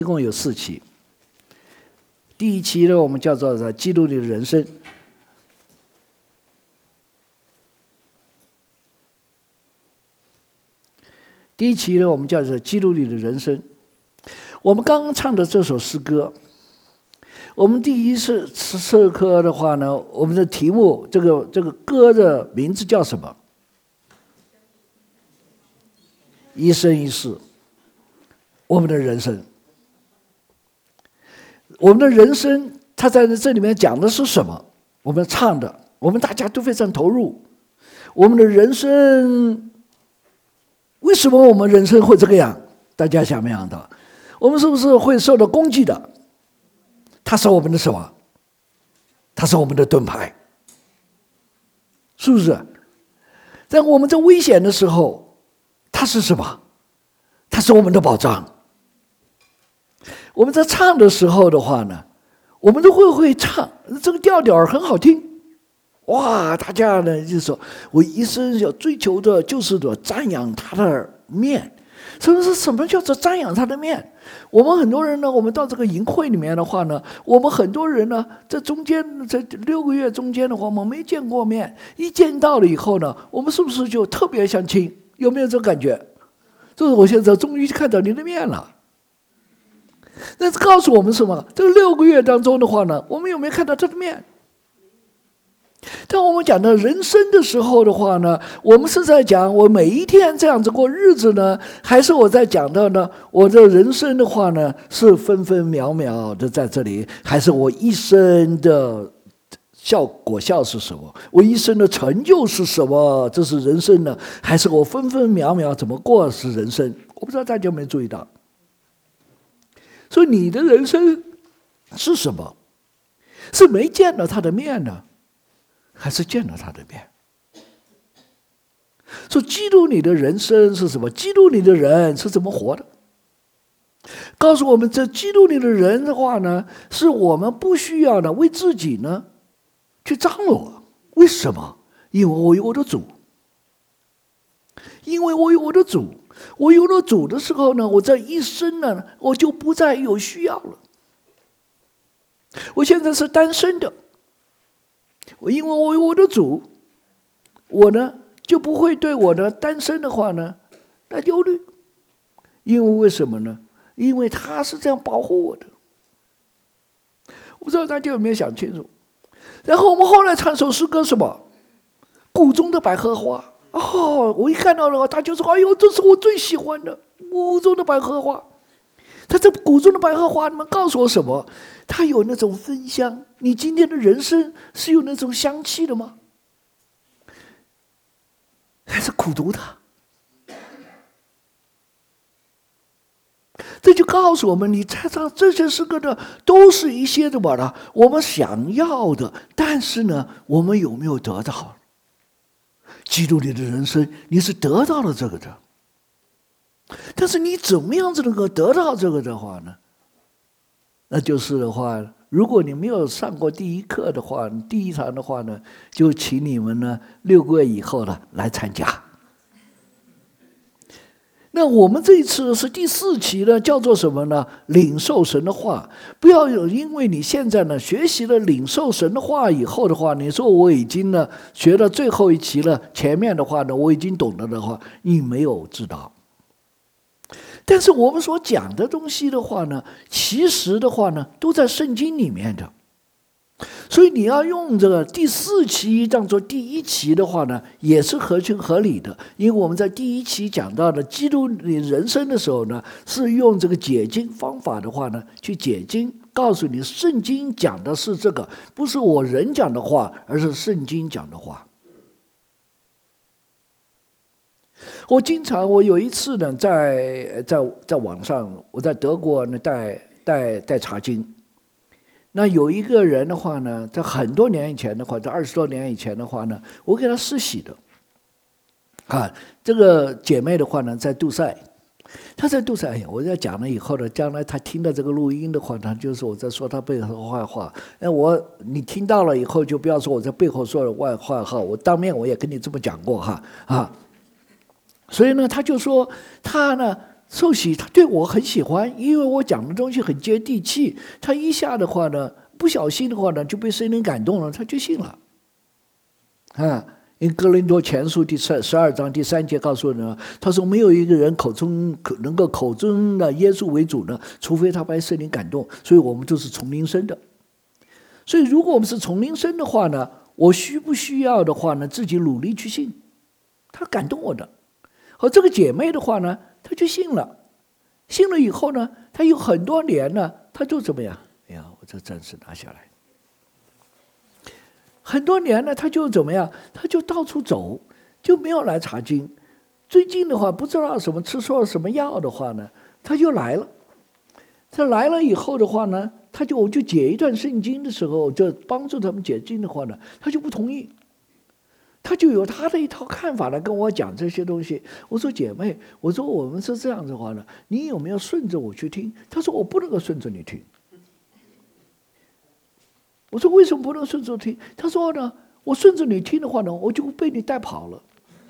一共有4期。第1期呢，我们叫做基督里的人生。第1期呢，我们叫做基督里的人生。我们刚刚唱的这首诗歌，我们第一次社科的话呢，我们的题目，这个歌的名字叫什么？一生一世，我们的人生。我们的人生，他在这里面讲的是什么？我们唱的，我们大家都非常投入。我们的人生，为什么我们人生会这个样？大家想没想到？我们是不是会受到攻击的？他是我们的什么？他是我们的盾牌，是不是？在我们在危险的时候，他是什么？他是我们的保障。我们在唱的时候的话呢，我们都会唱，这个调调很好听，哇！大家呢就说，我一生要追求的就是瞻仰他的面。什么叫做瞻仰他的面？我们很多人呢，我们到这个营会里面的话呢，我们很多人呢，在中间这6个月中间的话，我们没见过面，一见到了以后呢，我们是不是就特别想亲？有没有这个感觉？就是我现在终于看到你的面了。那告诉我们什么？这个6个月当中的话呢，我们有没有看到他的面？当我们讲到人生的时候的话呢，我们是在讲我每一天这样子过日子呢，还是我在讲到呢，我的人生的话呢，是分分秒秒的在这里，还是我一生的果效是什么？我一生的成就是什么？这是人生呢？还是我分分秒秒怎么过是人生？我不知道大家有没有注意到。所以你的人生是什么？是没见到他的面呢，还是见到他的面？说基督你的人生是什么？基督你的人是怎么活的？告诉我们，这基督你的人的话呢，是我们不需要呢为自己呢去张罗。为什么？因为我有我的主。因为我有我的主。我有了主的时候呢，我这一生呢，我就不再有需要了。我现在是单身的，因为我有我的主，我呢就不会对我的单身的话呢来忧虑。因为为什么呢？因为他是这样保护我的。我不知道大家有没有想清楚。然后我们后来唱首诗歌，什么？谷中的百合花。我一看到了，他就说：“哎呦，这是我最喜欢的谷中的百合花。”他这谷中的百合花，你们告诉我什么？它有那种芬香。你今天的人生是有那种香气的吗？还是苦毒的？这就告诉我们，你猜唱这些诗歌呢，都是一些什么呢？我们想要的，但是呢，我们有没有得到？基督里的人生，你是得到了这个的，但是你怎么样子能够得到这个的话呢？那就是的话，如果你没有上过第1课的话，第1堂的话呢，就请你们呢6个月以后呢来参加。那我们这一次是第4期呢，叫做什么呢？领受神的话。不要因为你现在呢学习了领受神的话以后的话，你说我已经呢学了最后1期了，前面的话呢我已经懂了的话，你没有知道。但是我们所讲的东西的话呢，其实的话呢都在圣经里面的。所以你要用这个第4期当做第1期的话呢，也是合情合理的。因为我们在第1期讲到的基督人生的时候呢，是用这个解经方法的话呢去解经，告诉你圣经讲的是这个，不是我人讲的话，而是圣经讲的话。我有一次呢，在网上，我在德国呢带查经。那有一个人的话呢，在很多年以前的话，在20多年以前的话呢，我给他施洗的。这个姐妹的话呢，在杜塞，她在杜塞，我在讲了以后呢，将来她听到这个录音的话，她就是我在说她背后的坏话。你听到了以后，就不要说我在背后说的坏话哈，我当面我也跟你这么讲过哈。所以呢，他就说他呢受洗，他对我很喜欢，因为我讲的东西很接地气。他一下的话呢，不小心的话呢，就被圣灵感动了，他就信了。因为哥林多前书第12章第3节告诉我们，他说没有一个人能够口中的耶稣为主呢，除非他被圣灵感动。所以我们都是从灵生的。所以如果我们是从灵生的话呢，我需不需要的话呢，自己努力去信，他感动我的。和这个姐妹的话呢，她就信了，信了以后呢，她有很多年呢，她就怎么样？哎呀，我这暂时拿下来。很多年呢，她就怎么样？她就到处走，就没有来查经。最近的话，不知道什么吃错了什么药的话呢，她就来了。她来了以后的话呢，我就解一段圣经的时候，就帮助他们解经的话呢，她就不同意。他就有他的一套看法来跟我讲这些东西。我说姐妹，我说我们是这样子的话呢，你有没有顺着我去听？他说我不能够顺着你听。我说为什么不能顺着听？他说呢，我顺着你听的话呢，我就被你带跑了。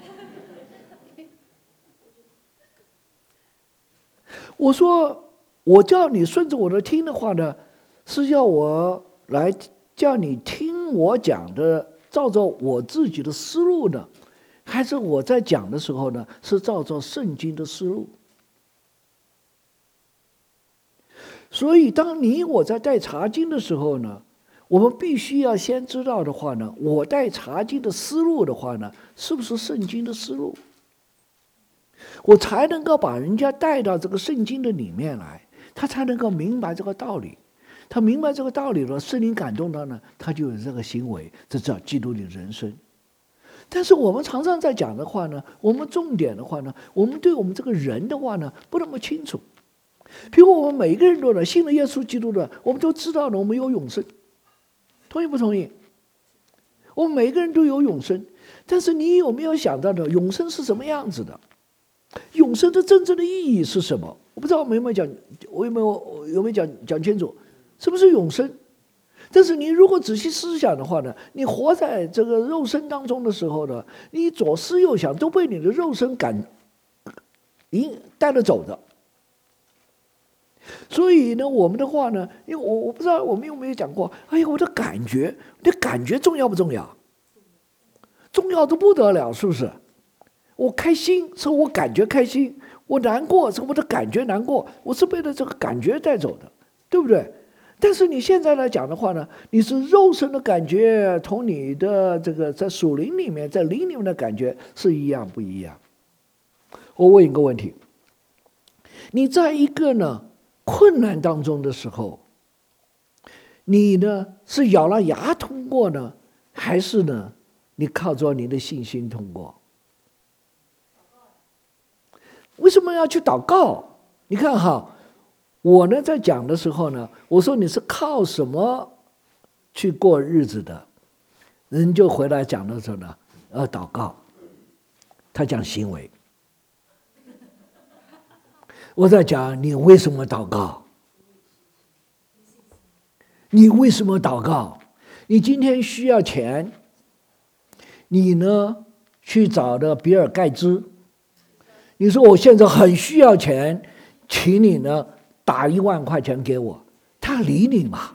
我说我叫你顺着我的听的话呢，是要我来叫你听我讲的。照着我自己的思路呢，还是我在讲的时候呢，是照着圣经的思路？所以，当你我在带查经的时候呢，我们必须要先知道的话呢，我带查经的思路的话呢，是不是圣经的思路？我才能够把人家带到这个圣经的里面来，他才能够明白这个道理。他明白这个道理了，圣灵感动他呢，他就有这个行为，这叫基督的人生。但是我们常常在讲的话呢，我们重点的话呢，我们对我们这个人的话呢，不那么清楚。比如我们每一个人都呢，信了耶稣基督的，我们都知道呢，我们有永生，同意不同意？我们每一个人都有永生，但是你有没有想到呢？永生是什么样子的？永生的真正的意义是什么？我不知道我有没有讲，我有没有讲清楚？什么是永生？但是你如果仔细思想的话呢，你活在这个肉身当中的时候呢，你左思右想都被你的肉身带着走的。所以呢，我们的话呢，因为我不知道我们有没有讲过，哎呀，我的感觉，你的感觉重要不重要？重要的不得了，是不是？我开心是我感觉开心，我难过是我的感觉难过，我是被了这个感觉带走的，对不对？但是你现在来讲的话呢，你是肉身的感觉同你的这个在属灵里面，在灵里面的感觉是一样不一样？我问一个问题：你在一个呢困难当中的时候，你呢是咬了牙通过呢，还是呢你靠着你的信心通过？为什么要去祷告？你看哈。我呢，在讲的时候呢，我说你是靠什么去过日子的？人就回来讲的时候呢，祷告。他讲行为。我在讲你为什么祷告？你为什么祷告？你今天需要钱，你呢去找的比尔盖茨，你说我现在很需要钱，请你呢。打1万块钱给我，他理你吗？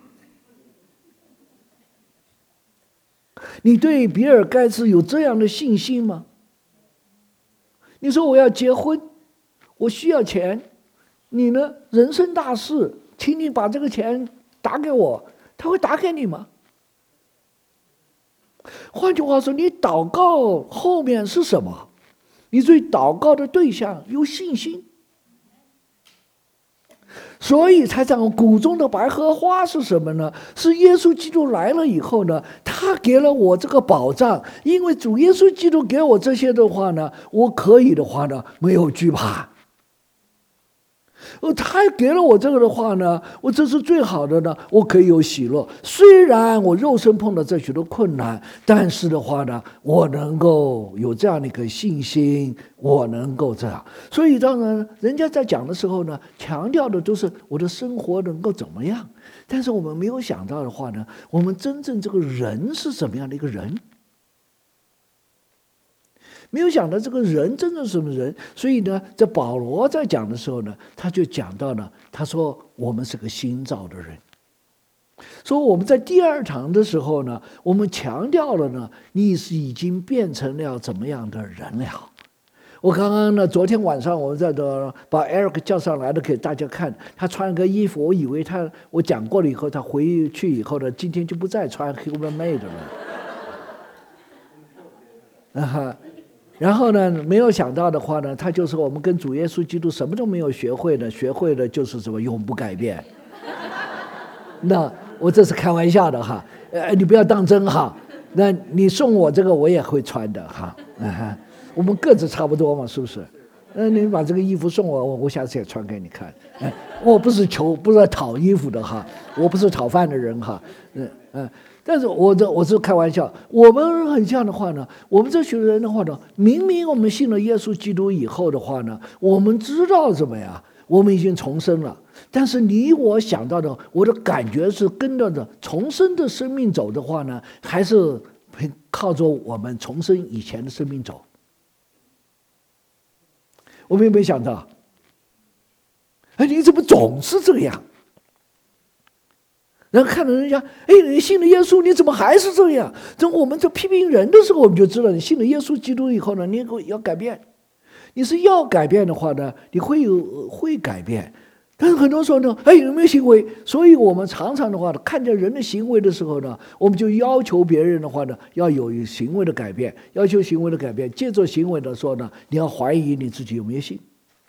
你对比尔盖茨有这样的信心吗？你说我要结婚，我需要钱，你呢人生大事，请你把这个钱打给我，他会打给你吗？换句话说，你祷告后面是什么？你对祷告的对象有信心。所以才讲谷中的百合花是什么呢？是耶稣基督来了以后呢，他给了我这个保障，因为主耶稣基督给我这些的话呢，我可以的话呢，没有惧怕。他给了我这个的话呢，我这是最好的呢，我可以有喜乐。虽然我肉身碰到这许多困难，但是的话呢，我能够有这样的一个信心，我能够这样。所以当然，人家在讲的时候呢，强调的都是我的生活能够怎么样，但是我们没有想到的话呢，我们真正这个人是怎么样的一个人？ 没有想到这个人真正是什么人。所以呢，在保罗在讲的时候呢，他就讲到了，他说我们是个新造的人。所以我们在第2堂的时候呢，我们强调了呢，你是已经变成了怎么样的人了。我刚刚呢，昨天晚上我们在这把 Eric 叫上来了，给大家看，他穿个衣服，我以为我讲过了以后，他回去以后呢，今天就不再穿 Human Made 了。然后呢，没有想到的话呢，他就是我们跟主耶稣基督什么都没有学会的，学会的就是什么永不改变。那我这是开玩笑的哈，你不要当真哈。那你送我这个我也会穿的哈。我们个子差不多嘛，是不是？你把这个衣服送我，我下次也穿给你看。我不是讨衣服的哈，我不是讨饭的人哈。但是我是开玩笑。我们很像的话呢，我们这群人的话呢，明明我们信了耶稣基督以后的话呢，我们知道怎么样，我们已经重生了。但是你我想到的，我的感觉是跟着的重生的生命走的话呢，还是靠着我们重生以前的生命走？我们有没有想到？你怎么总是这样？然后看到人家，你信了耶稣，你怎么还是这样？等我们在批评人的时候，我们就知道，你信了耶稣基督以后呢，你要改变。你是要改变的话呢，你会改变。但是很多时候呢，有没有行为？所以我们常常的话呢，看见人的行为的时候呢，我们就要求别人的话呢，要有行为的改变，要求行为的改变。借着行为的时候呢，你要怀疑你自己有没有信。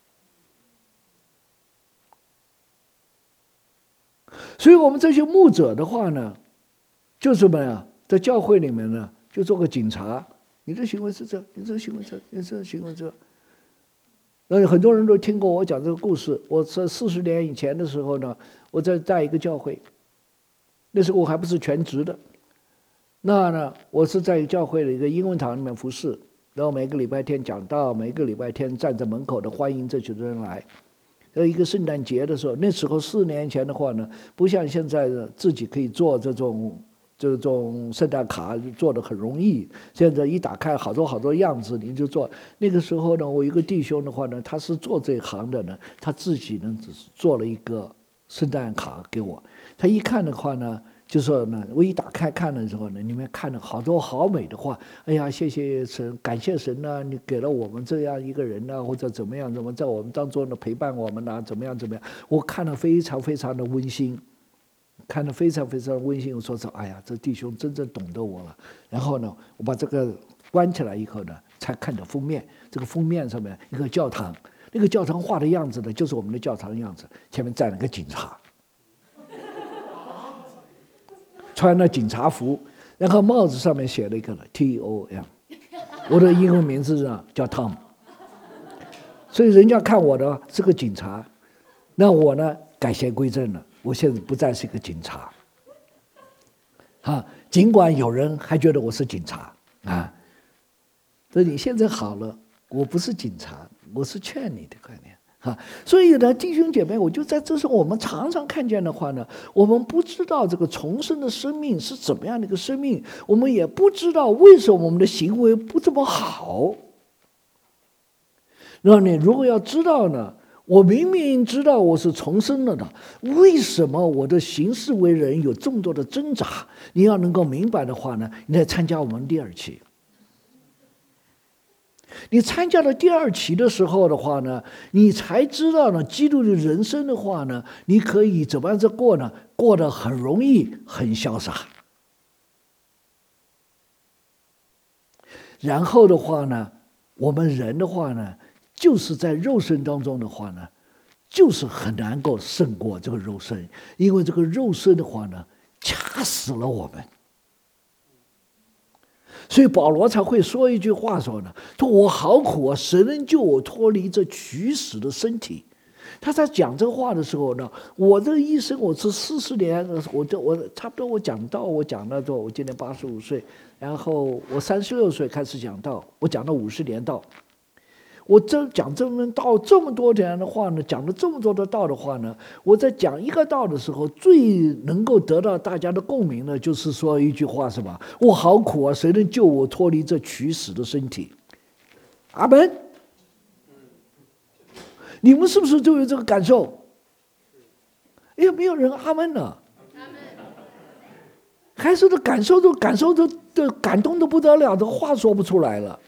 所以我们这些牧者的话呢，就什么呀，在教会里面呢，就做个警察。你这行为是这，你这行为这，你这行为这。那很多人都听过我讲这个故事。我在40年以前的时候呢，我在带一个教会，那时候我还不是全职的。那呢，我是在教会的一个英文堂里面服侍，然后每个礼拜天讲道，每个礼拜天站在门口的欢迎这群人来。一个圣诞节的时候，那时候4年前的话呢，不像现在自己可以做这种圣诞卡做的很容易，现在一打开好多样子你就做。那个时候呢，我一个弟兄的话呢，他是做这一行的呢，他自己呢只是做了一个圣诞卡给我。他一看的话呢，就说呢，我一打开看的时候呢，里面看了好多好美的话。哎呀，谢谢神，感谢神呢，你给了我们这样一个人呢，或者怎么样，在我们当中呢陪伴我们呢，怎么样。我看了非常非常的温馨。看得非常非常温馨，我说哎呀，这弟兄真正懂得我了。然后呢，我把这个关起来以后呢，才看到封面。这个封面上面一个教堂，那个教堂画的样子呢，就是我们的教堂的样子。前面站了个警察，穿了警察服，然后帽子上面写了一个 TOM， 我的英文名字呢叫 Tom， 所以人家看我的是个警察，那我呢改邪归正了。我现在不再是一个警察，尽管有人还觉得我是警察啊。所以你现在好了，我不是警察，我是劝你的概念所以呢，弟兄姐妹，我就在这时候，我们常常看见的话呢，我们不知道这个重生的生命是怎么样的一个生命，我们也不知道为什么我们的行为不这么好。那你如果要知道呢？我明明知道我是重生了的，为什么我的行事为人有这么多的挣扎？你要能够明白的话呢，你来参加我们第2期。你参加了第2期的时候的话呢，你才知道呢，基督的人生的话呢，你可以怎么样子过呢？过得很容易，很潇洒。然后的话呢，我们人的话呢，就是在肉身当中的话呢，就是很难够胜过这个肉身，因为这个肉身的话呢，掐死了我们。所以保罗才会说一句话说呢，说我好苦啊，谁能救我脱离这取死的身体？他在讲这话的时候呢，我这一生我是40年，我差不多我讲到我今年85岁，然后我36岁开始讲道，我讲到50年道。我讲这么道这么多年的话呢，讲了这么多的道的话呢，我在讲一个道的时候，最能够得到大家的共鸣呢，就是说一句话，是吧？我好苦啊，谁能救我脱离这取死的身体？ 阿门。你们是不是都有这个感受？哎呀，没有人阿门呢。孩子的感受都感动的不得了，都话说不出来了。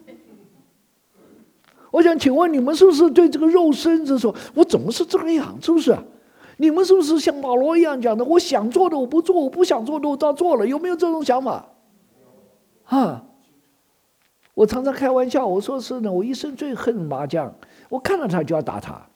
我想请问你们是不是对这个肉身就说，我怎么是这个样，是不是？你们是不是像保罗一样讲的，我想做的我不做，我不想做的我倒做了，有没有这种想法？我常常开玩笑，我说是呢，我一生最恨麻将，我看到他就要打他。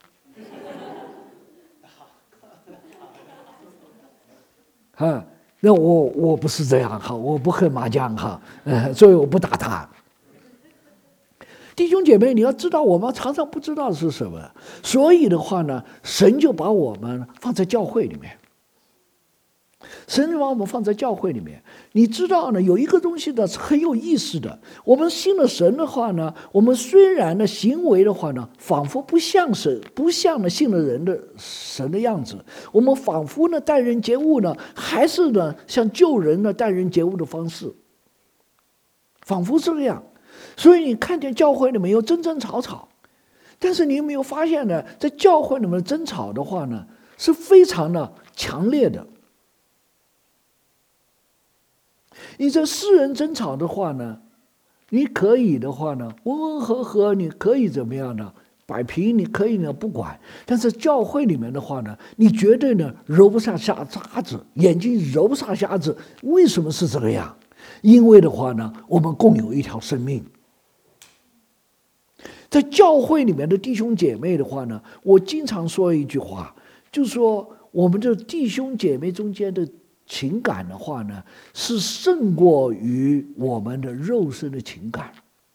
那我不是这样哈，我不恨麻将哈，所以我不打他。弟兄姐妹，你要知道，我们常常不知道是什么，所以的话呢，神就把我们放在教会里面。神把我们放在教会里面，你知道呢，有一个东西呢是很有意思的。我们信了神的话呢，我们虽然呢行为的话呢，仿佛不像神，不像呢信了人的神的样子。我们仿佛呢待人接物呢，还是呢像旧人呢待人接物的方式，仿佛是这样。所以你看见教会里面有争争吵吵，但是你有没有发现呢，在教会里面争吵的话呢，是非常的强烈的。你这私人争吵的话呢，你可以的话呢，温温和和，你可以怎么样呢？摆平，你可以呢不管。但是教会里面的话呢，你绝对呢揉不上瞎渣子，眼睛揉不上瞎子。为什么是这个样？因为的话呢，我们共有一条生命。在教会里面的弟兄姐妹的话呢，我经常说一句话，就是说我们的弟兄姐妹中间的情感的话呢，是胜过于我们的肉身的情感。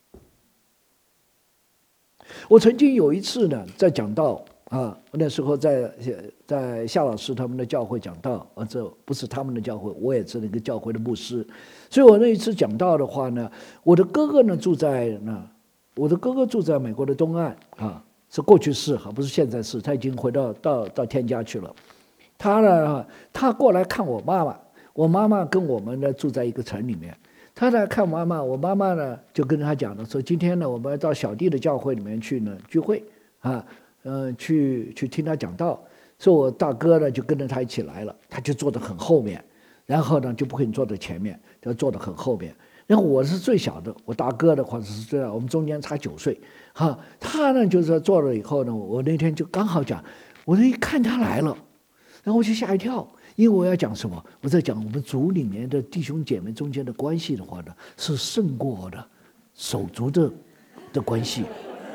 我曾经有一次呢，在讲道那时候在夏老师他们的教会讲道，这不是他们的教会，我也是那个教会的牧师，所以我那一次讲道的话呢，我的哥哥呢住在美国的东岸是过去式不是现在式，他已经回到天家去了。他过来看我妈妈，我妈妈跟我们呢住在一个城里面。他来看妈妈，我妈妈呢就跟他讲了，说今天呢我们要到小弟的教会里面去呢聚会去听他讲道。所以我大哥呢就跟着他一起来了，他就坐得很后面，然后呢就不肯坐在前面，就坐得很后面。然后我是最小的，我大哥的话是这样，我们中间差9岁他呢就是坐了以后呢，我那天就刚好讲，我一看他来了，然后我就吓一跳，因为我要讲什么？我在讲我们族里面的弟兄姐妹中间的关系的话呢，是胜过的手足的关系。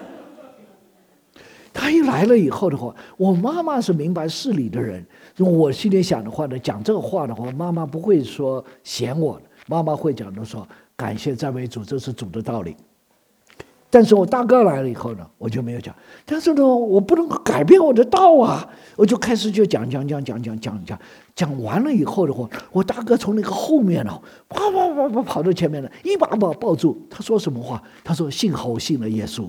他一来了以后的话，我妈妈是明白事理的人，我心里想的话呢，讲这个话的话，妈妈不会说嫌我的，妈妈会讲的说感谢赞美主，这是主的道理。但是我大哥来了以后呢，我就没有讲。但是呢，我不能改变我的道我就开始就讲完了以后的话，我大哥从那个后面跑到前面了，一把把我抱住。他说什么话？他说：“幸好我信了耶稣。”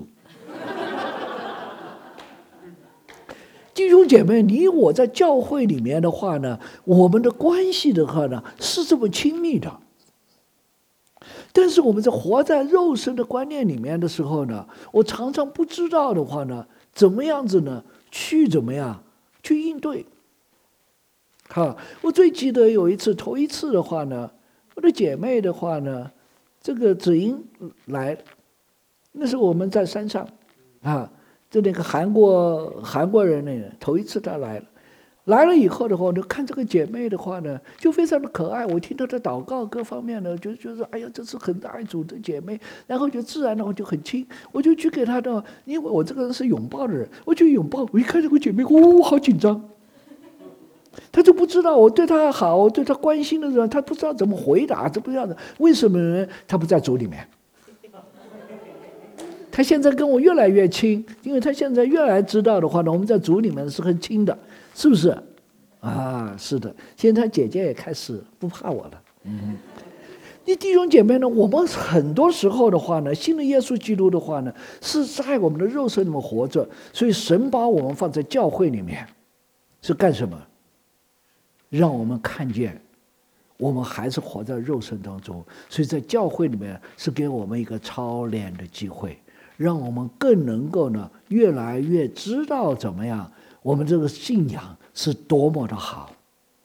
弟兄姐妹，你我在教会里面的话呢，我们的关系的话呢是这么亲密的。但是我们在活在肉身的观念里面的时候呢，我常常不知道的话呢，怎么样子呢？怎么样去应对？我最记得有一次，头一次的话呢，我的姐妹的话呢，这个子英来，那是我们在山上就那个韩国人那个头一次他来了以后的话，我就看这个姐妹的话呢，就非常的可爱。我听她的祷告各方面呢，就觉得哎呀，这是很爱主的姐妹。然后就自然的话就很亲，我就去给她的，因为我这个人是拥抱的人，我就拥抱。我一看这个姐妹，我好紧张。她就不知道我对她好，我对她关心的人，她不知道怎么回答，这不样的。为什么呢？她不在主里面。她现在跟我越来越亲，因为她现在越来知道的话呢，我们在主里面是很亲的。是不是是的，现在他姐姐也开始不怕我了。你弟兄姐妹呢，我们很多时候的话呢，信了耶稣基督的话呢，是在我们的肉身里面活着，所以神把我们放在教会里面是干什么？让我们看见我们还是活在肉身当中，所以在教会里面是给我们一个操练的机会， 让我们更能够呢越来越知道怎么样，我们这个信仰是多么的好。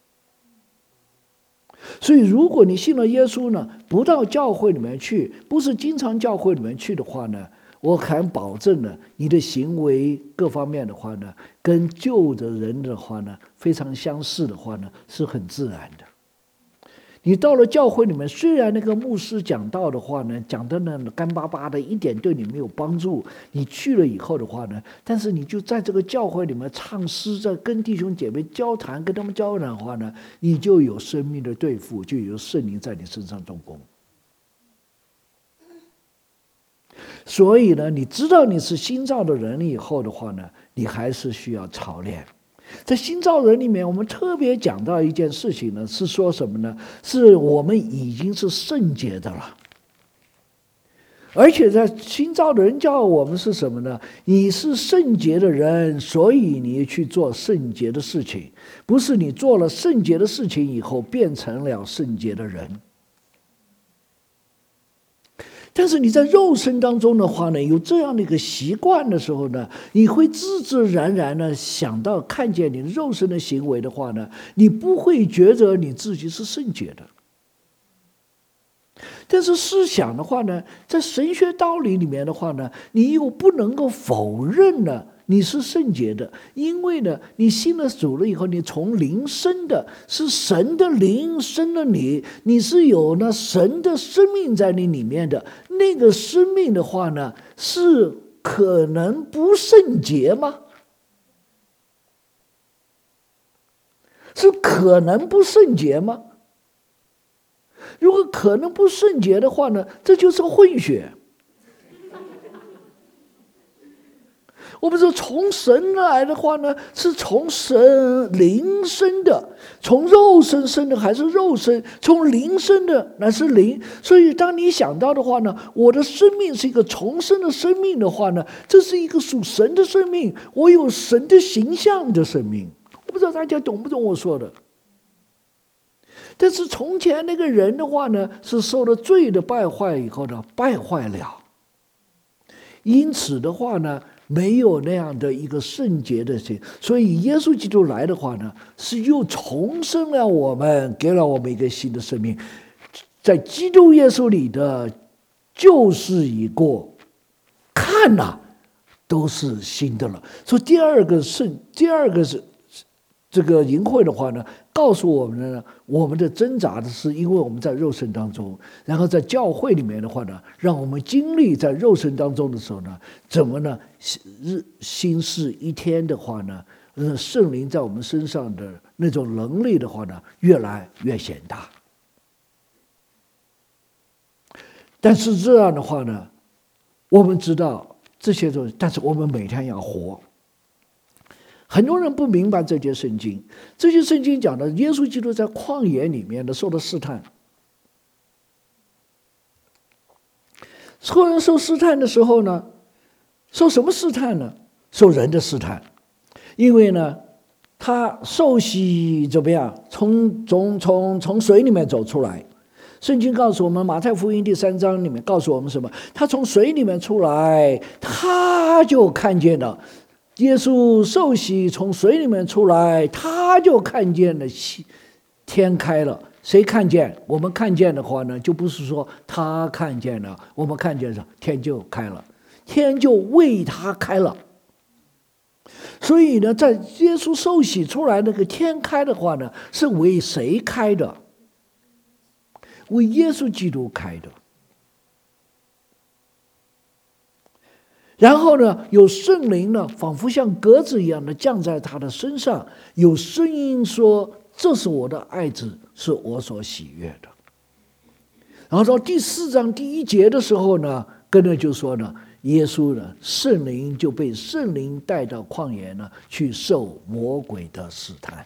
所以如果你信了耶稣呢，不到教会里面去，不是经常教会里面去的话呢，我敢保证呢，你的行为各方面的话呢，跟旧的人的话呢非常相似的话呢，是很自然的。你到了教会里面，虽然那个牧师讲道的话呢，讲的呢干巴巴的，一点对你没有帮助。你去了以后的话呢，但是你就在这个教会里面唱诗，在跟弟兄姐妹交谈，跟他们交谈的话呢，你就有生命的对付，就有圣灵在你身上动工。所以呢，你知道你是新造的人以后的话呢，你还是需要操练。在新造人里面，我们特别讲到一件事情呢，是说什么呢？是我们已经是圣洁的了，而且在新造的人教我们是什么呢？你是圣洁的人，所以你去做圣洁的事情，不是你做了圣洁的事情以后变成了圣洁的人。但是你在肉身当中的话呢，有这样的一个习惯的时候呢，你会自自然然的想到看见你肉身的行为的话呢，你不会觉得你自己是圣洁的。但是思想的话呢，在神学道理里面的话呢，你又不能够否认呢你是圣洁的，因为呢，你信了主了以后，你从灵生的，是神的灵生了你，你是有呢神的生命在你里面的。那个生命的话呢，是可能不圣洁吗？是可能不圣洁吗？如果可能不圣洁的话呢，这就是混血。我们说从神来的话呢，是从神灵生的，从肉身生的还是肉身，从灵生的乃是灵。所以当你想到的话呢，我的生命是一个重生的生命的话呢，这是一个属神的生命，我有神的形象的生命。我不知道大家懂不懂我说的。但是从前那个人的话呢，是受了罪的败坏以后呢，败坏了，因此的话呢，没有那样的一个圣洁的心，所以耶稣基督来的话呢，是又重生了我们，给了我们一个新的生命。在基督耶稣里的旧事已过，看哪，都是新的了。所以第二个是这个淫秽的话呢，告诉我们呢，我们的挣扎的是因为我们在肉身当中，然后在教会里面的话呢，让我们经历在肉身当中的时候呢，怎么呢？心事一天的话呢，圣灵在我们身上的那种能力的话呢，越来越显大。但是这样的话呢，我们知道这些东西，但是我们每天要活。很多人不明白这节圣经，这节圣经讲的耶稣基督在旷野里面的受的试探。受试探的时候呢，受什么试探呢？受人的试探。因为呢，他受洗怎么样？从水里面走出来。圣经告诉我们，马太福音第3章里面告诉我们什么？他从水里面出来，他就看见了。耶稣受洗从水里面出来，他就看见了天开了。谁看见？我们看见的话呢，就不是说他看见了，我们看见了，天就开了，天就为他开了。所以呢，在耶稣受洗出来那个天开的话呢，是为谁开的？为耶稣基督开的。然后呢，有圣灵呢，仿佛像鸽子一样的降在他的身上，有声音说：“这是我的爱子，是我所喜悦的。”然后到第4章第1节的时候呢，跟着就说呢，耶稣呢，圣灵就被圣灵带到旷野呢，去受魔鬼的试探。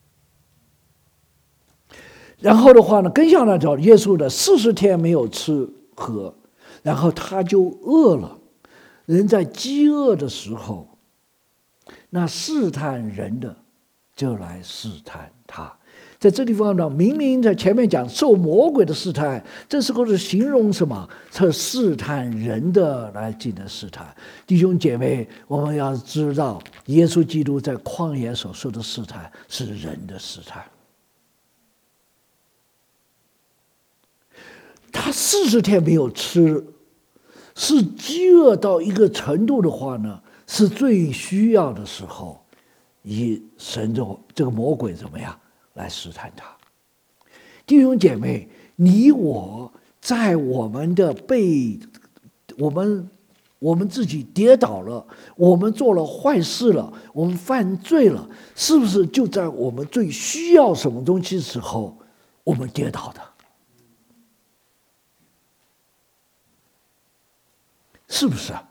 然后的话呢，跟下来找耶稣的40天没有吃喝，然后他就饿了。人在饥饿的时候，那试探人的就来试探他。 在这地方呢，明明在前面讲受魔鬼的试探，这时候是形容什么？是试探人的来进行试探。弟兄姐妹，我们要知道，耶稣基督在旷野所受的试探是人的试探。他40天没有吃，是饥饿到一个程度的话呢，是最需要的时候，以神这个魔鬼怎么样来试探他？弟兄姐妹，你我在我们的我们自己跌倒了，我们做了坏事了，我们犯罪了，是不是就在我们最需要什么东西的时候，我们跌倒的？是不是啊？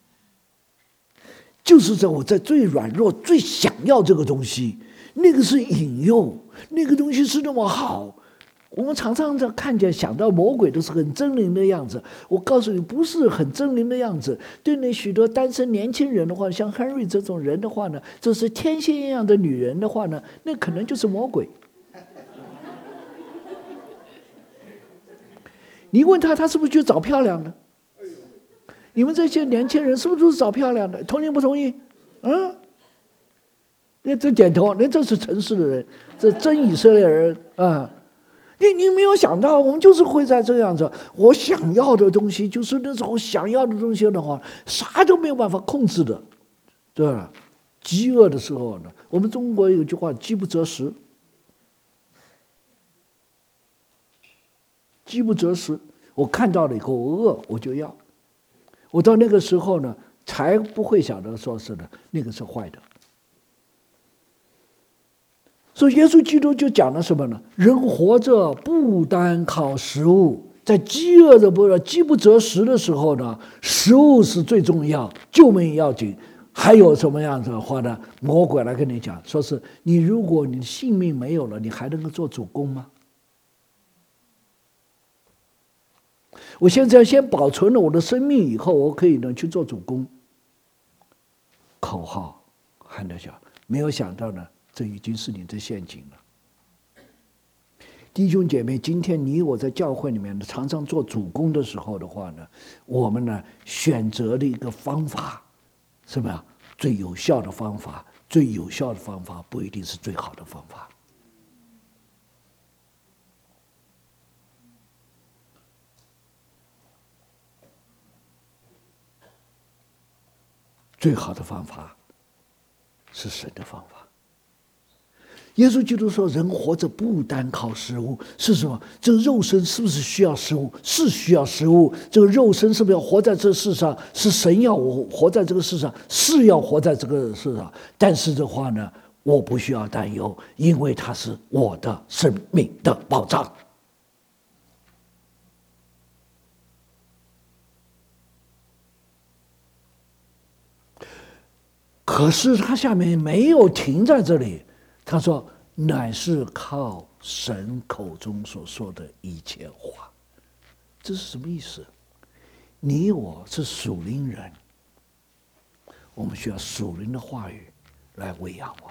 就是在我在最软弱、最想要这个东西，那个是引诱，那个东西是那么好。我们常常在看见想到魔鬼都是很狰狞的样子，我告诉你，不是很狰狞的样子。对那许多单身年轻人的话，像 Henry 这种人的话呢，就是天仙一样的女人的话呢，那可能就是魔鬼。你问他是不是去找漂亮的？你们这些年轻人是不是都是找漂亮的？同意不同意？你这点头，你这是诚实的人，这真以色列人啊！你没有想到，我们就是会在这样子。我想要的东西，就是那种想要的东西的话，啥都没有办法控制的，对吧？饥饿的时候呢，我们中国有句话“饥不择食”，饥不择食。我看到了以后，我饿我就要。我到那个时候呢，才不会晓得说是的，那个是坏的。所以耶稣基督就讲了什么呢？人活着不单靠食物，在饥饿的饥不择食的时候呢，食物是最重要，救命要紧。还有什么样子的话呢？魔鬼来跟你讲，说是你如果你性命没有了，你还能够做主公吗？我现在先保存了我的生命，以后我可以呢去做主公。口号喊得响，没有想到呢，这已经是你的陷阱了。弟兄姐妹，今天你我在教会里面呢，常常做主公的时候的话呢，我们呢选择的一个方法，是吧？最有效的方法，最有效的方法不一定是最好的方法。最好的方法是神的方法。耶稣基督说：“人活着不单靠食物，是什么？这个肉身是不是需要食物？是需要食物。这个肉身是不是要活在这世上？是神要我活在这个世上，是要活在这个世上。但是的话呢，我不需要担忧，因为它是我的生命的保障。”可是他下面没有停在这里，他说：“乃是靠神口中所说的一切话。”这是什么意思？你我是属灵人，我们需要属灵的话语来喂养我们。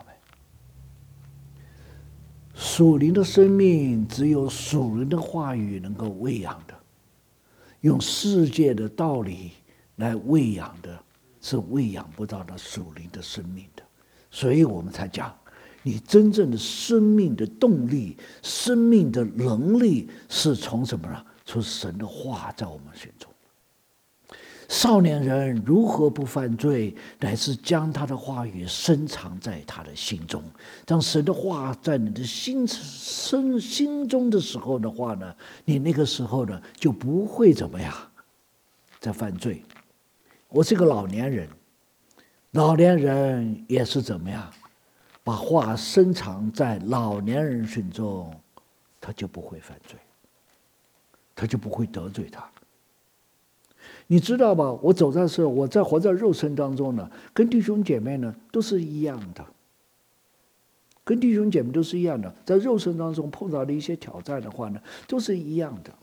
属灵的生命只有属灵的话语能够喂养的，用世界的道理来喂养的，是喂养不到那属灵的生命的。所以我们才讲，你真正的生命的动力、生命的能力是从什么呢？从神的话在我们心中。少年人如何不犯罪，乃是将他的话语深藏在他的心中。当神的话在你的心中的时候的话呢，你那个时候呢就不会怎么样在犯罪。我是个老年人，老年人也是怎么样，把话深藏在老年人心中，他就不会犯罪，他就不会得罪他。你知道吧？我走在时候，我在活在肉身当中呢，跟弟兄姐妹呢都是一样的，跟弟兄姐妹都是一样的，在肉身当中碰到的一些挑战的话呢，都是一样的。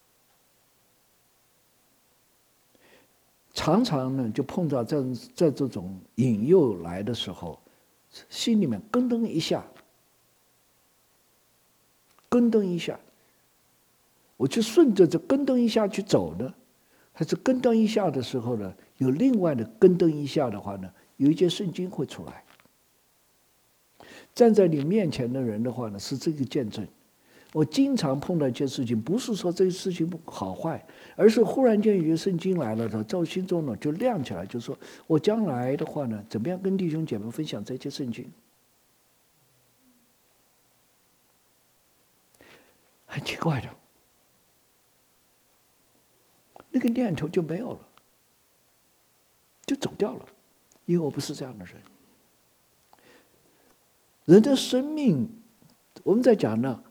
常常呢，就碰到在这种引诱来的时候，心里面咯噔一下， 跟灯一下，我去顺着这跟灯一下去走呢，还是跟灯一下的时候呢，有另外的跟灯一下的话呢，有一节圣经会出来。站在你面前的人的话呢，是这个见证。我经常碰到一件事情，不是说这个事情不好坏，而是忽然间有些圣经来了的，在我心中呢就亮起来，就说我将来的话呢，怎么样跟弟兄姐妹分享这些圣经，很奇怪的，那个念头就没有了，就走掉了，因为我不是这样的人。人的生命，我们在讲呢。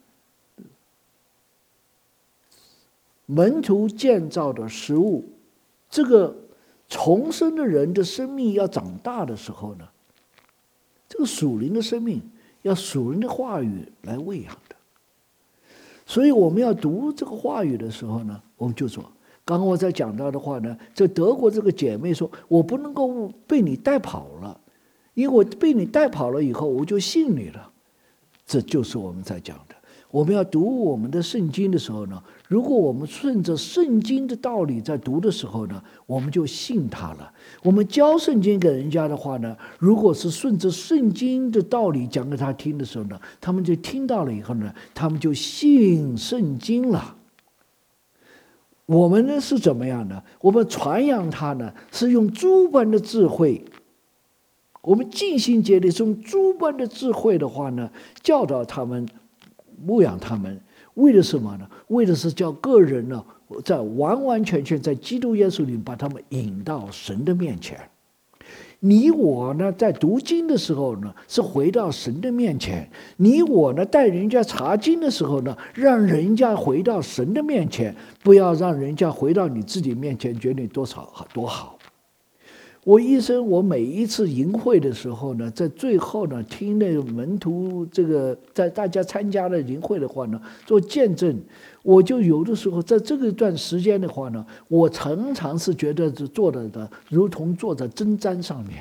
门徒建造的食物，这个重生的人的生命要长大的时候呢，这个属灵的生命要属灵的话语来喂养的。所以我们要读这个话语的时候呢，我们就说，刚刚我在讲到的话呢，这德国这个姐妹说，我不能够被你带跑了，因为我被你带跑了以后，我就信你了。这就是我们在讲的。我们要读我们的圣经的时候呢，如果我们顺着圣经的道理在读的时候呢，我们就信他了。我们教圣经给人家的话呢，如果是顺着圣经的道理讲给他听的时候呢，他们就听到了以后呢，他们就信圣经了。我们呢是怎么样呢？我们传扬他呢，是用诸般的智慧。我们尽心竭力用诸般的智慧的话呢，教导他们。牧养他们，为的什么呢？为的是叫个人呢，在完完全全在基督耶稣里把他们引到神的面前。你我呢，在读经的时候呢，是回到神的面前；你我呢，带人家查经的时候呢，让人家回到神的面前，不要让人家回到你自己面前，觉得你多好。我一生，我每一次营会的时候呢，在最后呢，听那个门徒这个在大家参加了营会的话呢，做见证，我就有的时候在这个段时间的话呢，我常常是觉得坐的如同坐在针毡上面，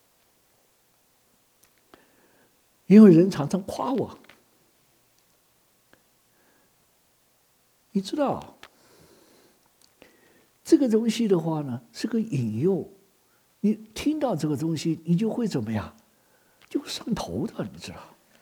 因为人常常夸我，你知道，这个东西的话呢，是个引诱。你听到这个东西，你就会怎么样？就上头的，你知道？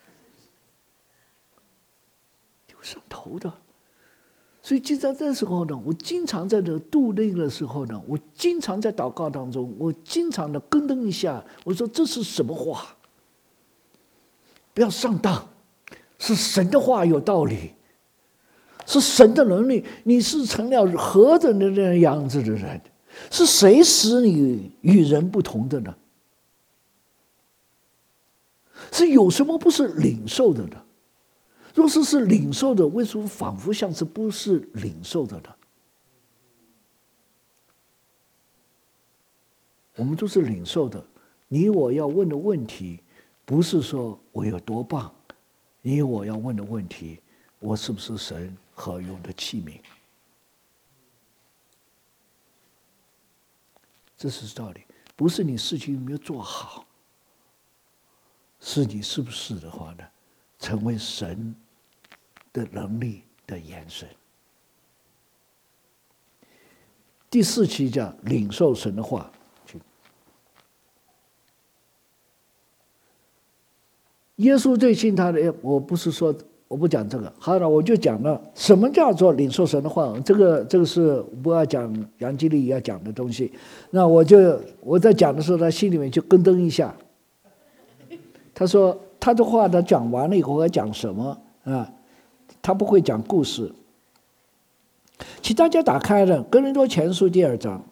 就上头的。所以就在这时候呢，我经常在这度内的时候呢，我经常在祷告当中，我经常的咯噔一下，我说这是什么话？不要上当，是神的话有道理，是神的能力。你是成了何等的那样子的人？是谁使你与人不同的呢？是有什么不是领受的呢？若是领受的，为什么仿佛像是不是领受的呢？我们都是领受的。你我要问的问题，不是说我有多棒，你我要问的问题，我是不是神合用的器皿？这是道理，不是你事情有没有做好，是你是不是的话呢，成为神的能力的延伸。第4期讲领受神的话，耶稣最信他的，我不是说我不讲这个，好了，我就讲了什么叫做领受神的话。这个是不要讲杨基利要讲的东西。那我在讲的时候，他心里面就咯噔一下。他说他的话他讲完了以后要讲什么啊？他不会讲故事。请大家打开了《哥林多前书》第2章。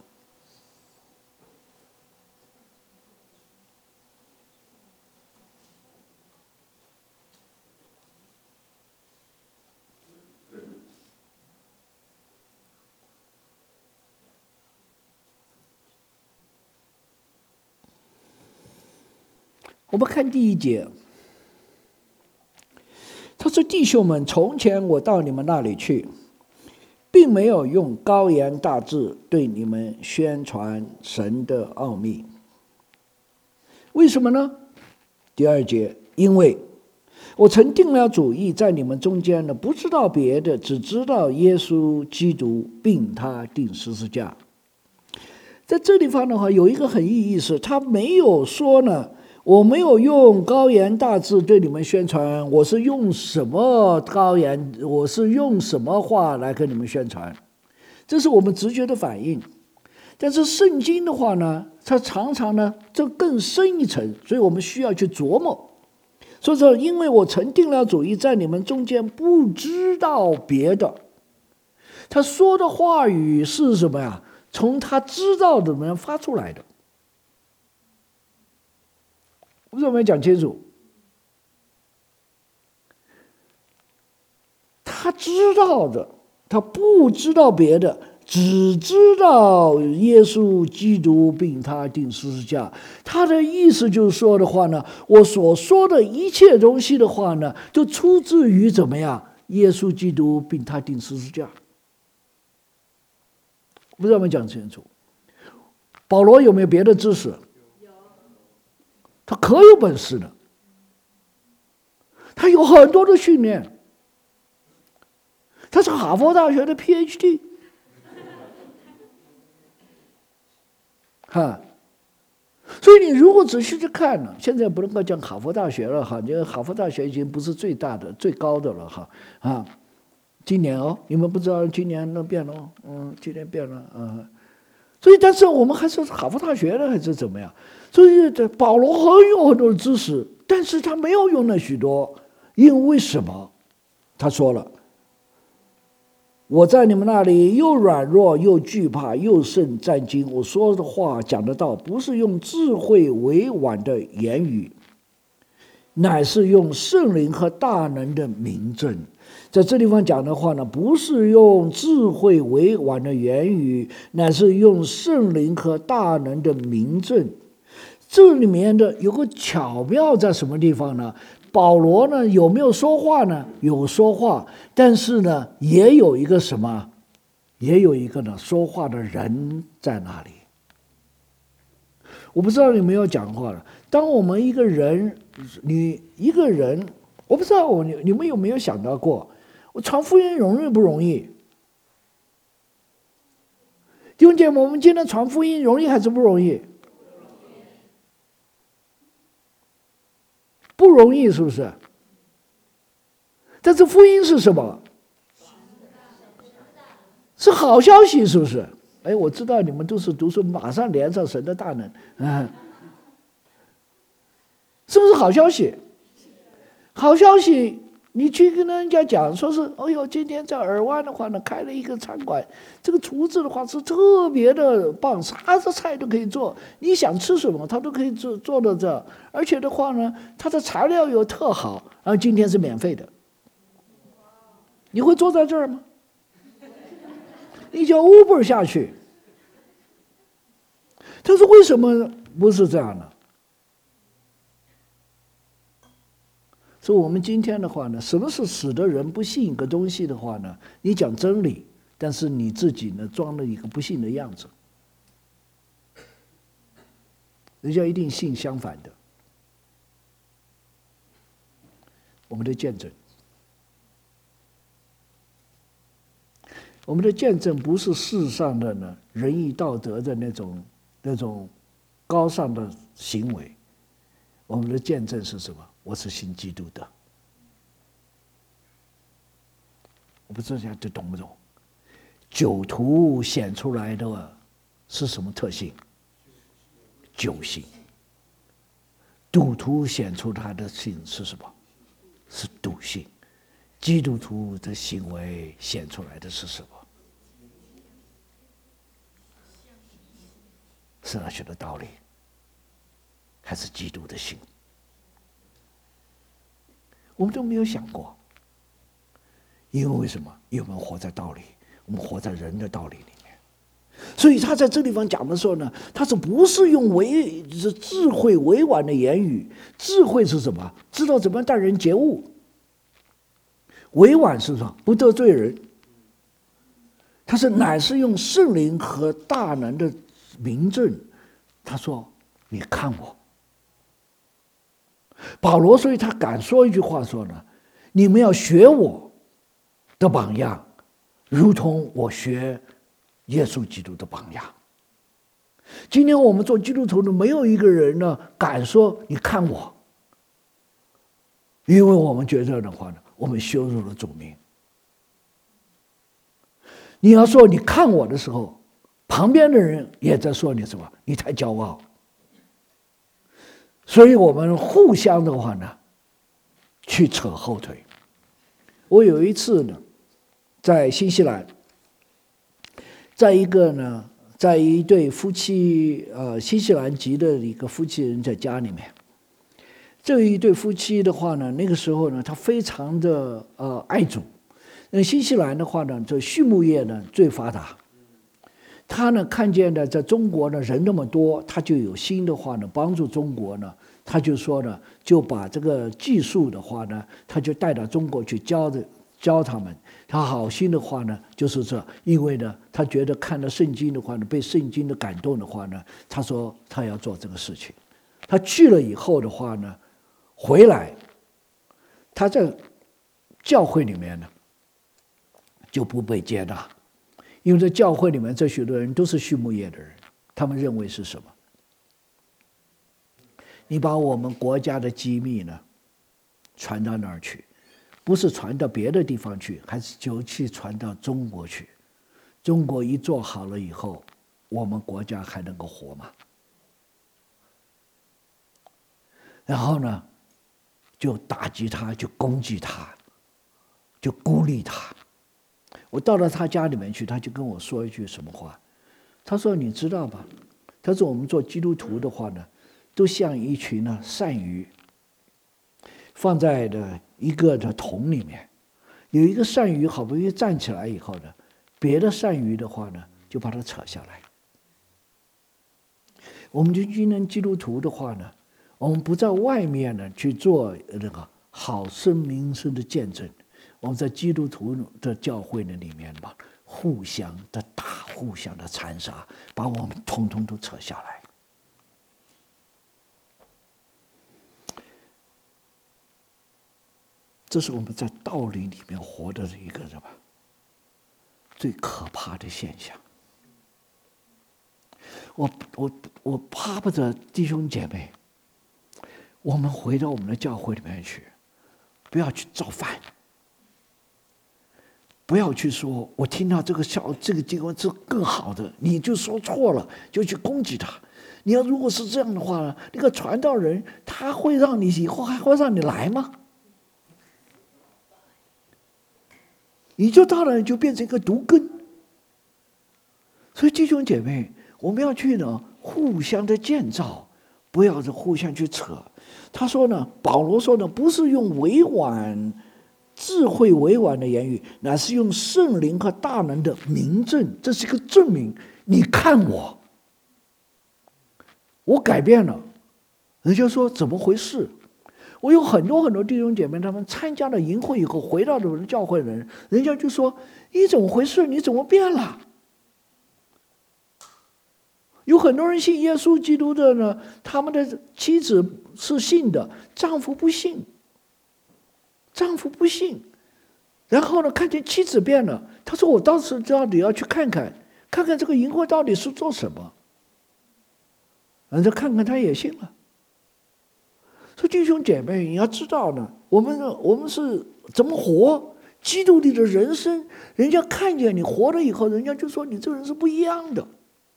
我们看第1节，他说：“弟兄们，从前我到你们那里去，并没有用高言大志对你们宣传神的奥秘。为什么呢？”第2节，因为我曾定了主意，在你们中间呢，不知道别的，只知道耶稣基督，并他钉十字架。在这地方的话，有一个很意思，他没有说呢，我没有用高言大志对你们宣传，我是用什么高言，我是用什么话来跟你们宣传，这是我们直觉的反应。但是圣经的话呢，它常常呢，这更深一层，所以我们需要去琢磨。所以说，因为我曾定了主意，在你们中间不知道别的。他说的话语是什么呀？从他知道的人发出来的。我怎么没讲清楚？他知道的，他不知道别的，只知道耶稣基督并他钉十字架。他的意思就是说的话呢，我所说的一切东西的话呢，都出自于怎么样？耶稣基督并他钉十字架。不知道有没有讲清楚？保罗有没有别的知识？有，他可有本事的，他有很多的训练，他是哈佛大学的 PhD。所以你如果仔细去看呢，现在不能够讲哈佛大学了哈，因为哈佛大学已经不是最大的、最高的了哈今年你们不知道今年变了今年变了所以但是我们还是哈佛大学的还是怎么样？所以保罗有很多的知识，但是他没有用了许多，因为什么？他说了。我在你们那里又软弱又惧怕又甚战惊，我说的话讲得到，不是用智慧委婉的言语，乃是用圣灵和大能的明证。在这地方讲的话呢，不是用智慧委婉的言语，乃是用圣灵和大能的明证。这里面的有个巧妙在什么地方呢？保罗呢有没有说话呢？有说话，但是呢也有一个什么？也有一个呢说话的人在那里。我不知道你有没有讲过了。当我们一个人，我不知道你们有没有想到过，我传福音容易不容易？弟兄姐妹，我们今天传福音容易还是不容易？不容易，是不是？但是福音是什么？是好消息，是不是？我知道你们都是读书，马上连上神的大能，是不是好消息？好消息，你去跟人家讲，说是，今天在尔湾的话呢，开了一个餐馆，这个厨子的话是特别的棒，啥子菜都可以做，你想吃什么他都可以做到这，而且的话呢，他的材料又特好，然后今天是免费的，你会坐在这儿吗？你叫 Uber 下去。他说为什么不是这样呢？所以我们今天的话呢，什么是使得人不信一个东西的话呢？你讲真理，但是你自己呢装了一个不信的样子，人家一定信相反的。我们的见证，我们的见证不是世上的呢仁义道德的那种高尚的行为，我们的见证是什么？我是信基督的。我不知道大家懂不懂？酒徒显出来的是什么特性？酒性。赌徒显出他的性是什么？是赌性。基督徒的行为显出来的是什么？是那学的道理，还是基督的心？我们都没有想过，因为为什么？因为我们活在道理，我们活在人的道理里面。所以他在这地方讲的时候呢，他是不是用智慧委婉的言语？智慧是什么？知道怎么样待人接物。委婉是什么？不得罪人。他是乃是用圣灵和大能的明证。他说：“你看我。” 保罗所以他敢说一句话说呢，你们要学我的榜样，如同我学耶稣基督的榜样。今天我们做基督徒的没有一个人呢敢说你看我，因为我们觉得的话呢，我们羞辱了主名。你要说你看我的时候，旁边的人也在说你什么？你太骄傲。所以我们互相的话呢，去扯后腿。我有一次呢，在新西兰，在一对夫妻，新西兰籍的一个夫妻人在家里面。这一对夫妻的话呢，那个时候呢，他非常的爱主。新西兰的话呢，这畜牧业呢最发达。他呢看见呢，在中国呢人那么多，他就有心的话呢，帮助中国呢，他就说呢，就把这个技术的话呢，他就带到中国去教他们。他好心的话呢，就是这，因为呢，他觉得看了圣经的话呢，被圣经的感动的话呢，他说他要做这个事情。他去了以后的话呢，回来，他在教会里面呢就不被接纳。因为在教会里面，这许多人都是畜牧业的人，他们认为是什么？你把我们国家的机密呢传到那儿去，不是传到别的地方去，还是就去传到中国去。中国一做好了以后，我们国家还能够活吗？然后呢，就打击他，就攻击他，就孤立他。我到了他家里面去，他就跟我说一句什么话？他说：“你知道吧？他说我们做基督徒的话呢，都像一群呢鳝鱼，放在的一个的桶里面。有一个鳝鱼好不容易站起来以后呢，别的鳝鱼的话呢，就把它扯下来。我们就今天基督徒的话呢，我们不在外面呢去做那个好生名声的见证。”我们在基督徒的教会呢里面吧，互相的打，互相的残杀，把我们统统都扯下来。这是我们在道理里面活的一个什么最可怕的现象。我巴不得弟兄姐妹，我们回到我们的教会里面去，不要去造反。不要去说，我听到这个经文是更好的，你就说错了，就去攻击他。你要如果是这样的话，那个传道人他会让你以后还会让你来吗？你就当然就变成一个毒根。所以弟兄姐妹，我们要去呢互相的建造，不要是互相去扯。他说呢，保罗说呢，不是用智慧委婉的言语，乃是用圣灵和大能的明证，这是一个证明。你看我改变了。人家说怎么回事？我有很多弟兄姐妹，他们参加了营会以后，回到我们教会的人，人家就说你怎么回事？你怎么变了？有很多人信耶稣基督的呢，他们的妻子是信的，丈夫不信。然后呢，看见妻子变了，他说：“我到底要去看看这个营会到底是做什么。”人家看看他也信了。所以弟兄姐妹，你要知道呢，我们是怎么活基督里的人生，人家看见你活了以后，人家就说你这个人是不一样的。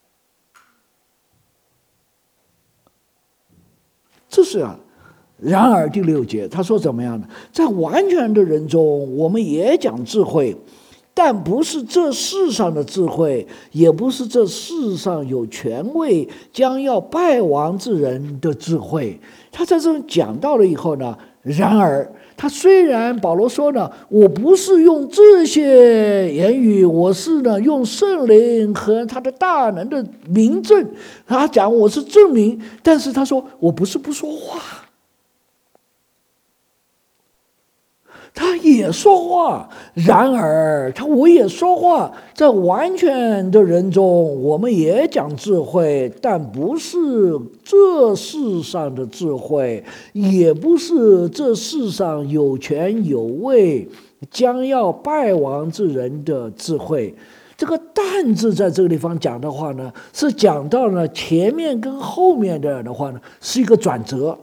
这是啊。然而第6节他说怎么样呢？在完全的人中，我们也讲智慧，但不是这世上的智慧，也不是这世上有权位将要败亡之人的智慧。他在这讲到了以后呢，然而他虽然保罗说呢，我不是用这些言语，我是呢用圣灵和他的大能的明证，他讲我是证明，但是他说我不是不说话。 他也说话，然而我也说话，在完全的人中，我们也讲智慧，但不是这世上的智慧，也不是这世上有权有位、将要败亡之人的智慧。这个“但”字在这个地方讲的话呢，是讲到了前面跟后面的话呢，是一个转折。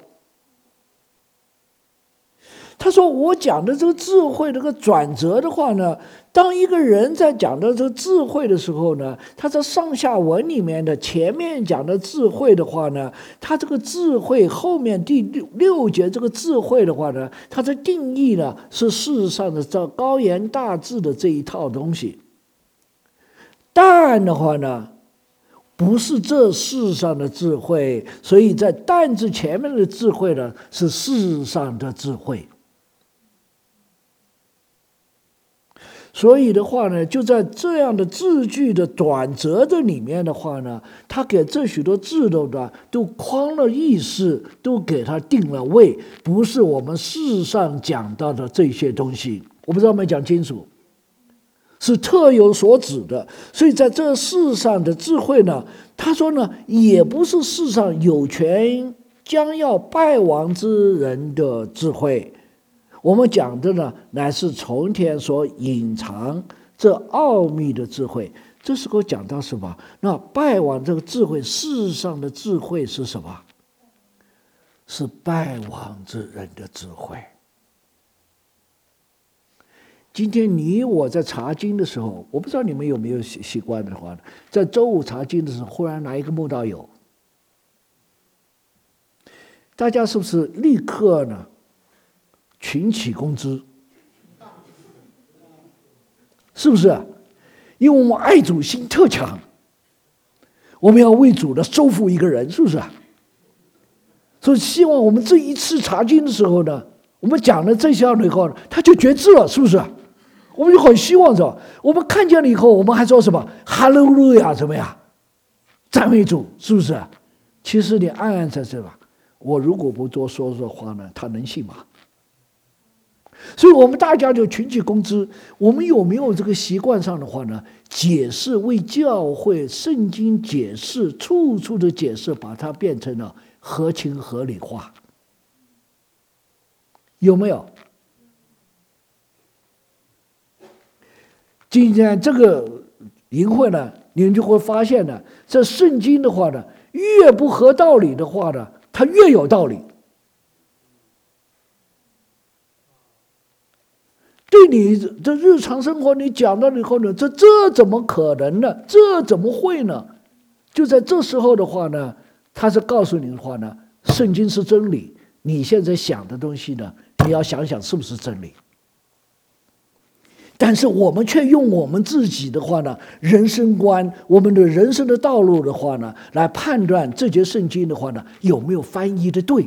他说：“我讲的这个智慧这个转折的话呢，当一个人在讲到这个智慧的时候呢，他在上下文里面的前面讲的智慧的话呢，他这个智慧后面第六节这个智慧的话呢，它的定义呢是世上的这高言大智的这一套东西。但的话呢，不是这世上的智慧，所以在但字前面的智慧呢，是世上的智慧。”所以的话呢，就在这样的字句的转折的里面的话呢，他给这许多字都框了意思，都给他定了位，不是我们世上讲到的这些东西。我不知道有没有讲清楚，是特有所指的。所以在这世上的智慧呢，他说呢，也不是世上有权将要败亡之人的智慧。我们讲的呢，乃是从前所隐藏这奥秘的智慧。这时候讲到什么？那败亡这个智慧，世上的智慧是什么？是败亡之人的智慧。今天你我在查经的时候，我不知道你们有没有习惯的话，在周五查经的时候，忽然来一个慕道友，大家是不是立刻呢？群起攻之，是不是？因为我们爱主心特强，我们要为主的收服一个人，是不是？所以希望我们这一次查经的时候呢，我们讲了这些了以后，他就觉知了，是不是？我们就很希望着，我们看见了以后，我们还说什么哈利路亚，怎么样？赞美主，是不是？其实你暗暗在这吧，我如果不多说的话呢，他能信吗？所以我们大家就群起攻之。我们有没有这个习惯上的话呢？解释为教会圣经解释，处处的解释，把它变成了合情合理化，有没有？今天这个营会呢，你们就会发现呢，这圣经的话呢，越不合道理的话呢，它越有道理。对你这日常生活你讲到了以后呢，这怎么可能呢？这怎么会呢？就在这时候的话呢，他是告诉你的话呢，圣经是真理，你现在想的东西呢，你要想想是不是真理。但是我们却用我们自己的话呢，人生观，我们的人生的道路的话呢，来判断这节圣经的话呢，有没有翻译的对。